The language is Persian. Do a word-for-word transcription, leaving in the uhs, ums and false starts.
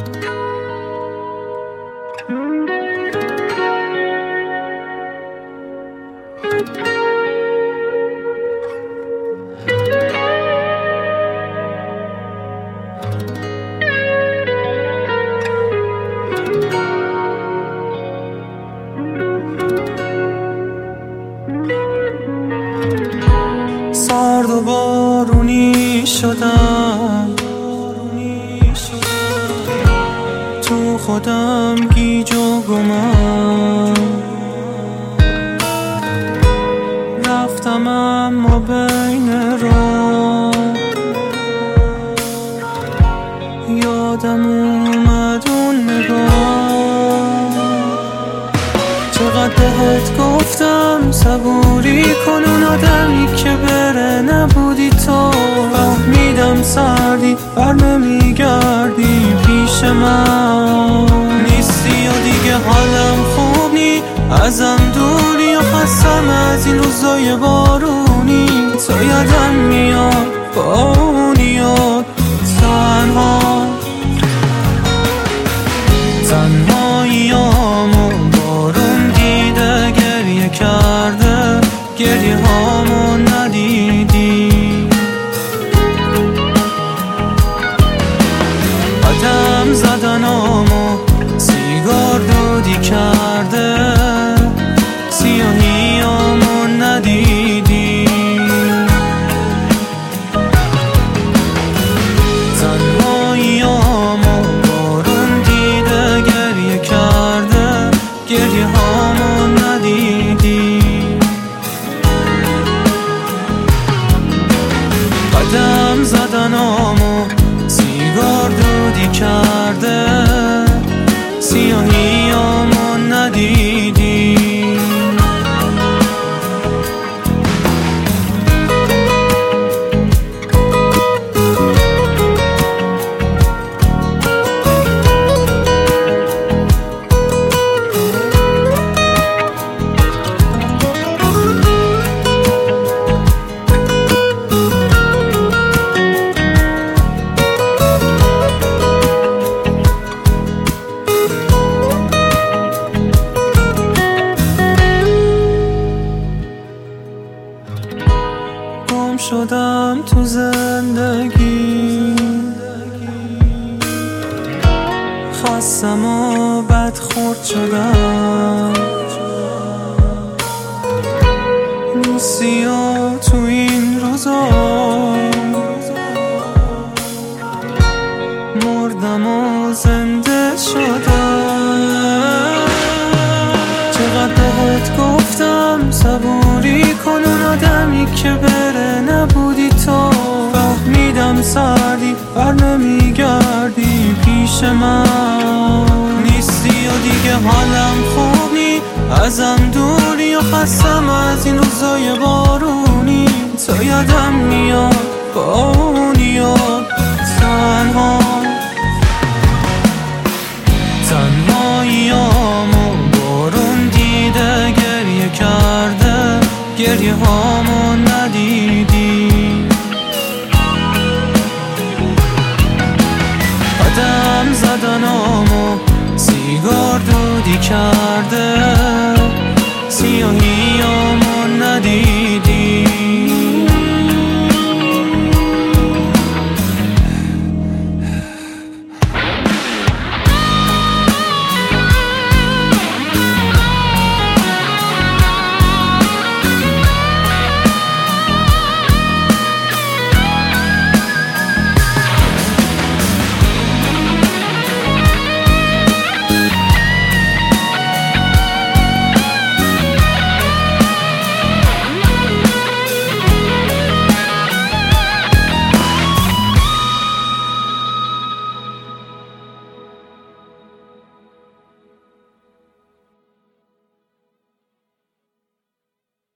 سرد و بارونی شدم، تو خودم گیج و گمم رفتم اما بین راه یادم اومد اون نگاه. چقدر بهت گفتم صبوری کن، اون آدمی که بره نبودی تو. فهمیدم سردی بر نمیگردی پیش من، نیستی و دیگه حالم خوب نی، ازم دوری و خستم از این روزای بارونی. تو یادم میاد با اون یاد تنها تنهاییامو بارون دیده گریه کرده، گریه هامو ندیدی. قدم زدنامو سیگار دودی کرده، سیاهیامو ندیدی. تنهاییامو بارون دیده گریه کرده، گریه هامو ندیدی. قدم زدنامو سیگار دودی کرده، سیاهیامو ندیدی. گم شدم تو زندگی، خستم و بدخورد شدم، نیستی و تو این روزا مردم و زنده شدم. چقدر بهت گفتم صبوری کن، اون آدمی که بره نبودی تو. فهمیدم سردی بر نمیگردی پیش من، نیستی و دیگه حالم خوب نی، ازم دوری و خستم از این روزای بارونی. تو یادم میاد با اون یاد تنها تنهاییامو بارون دیده گریه کرده، گریه هامو ندیدی. قدم زدنامو سیگار دودی کرده،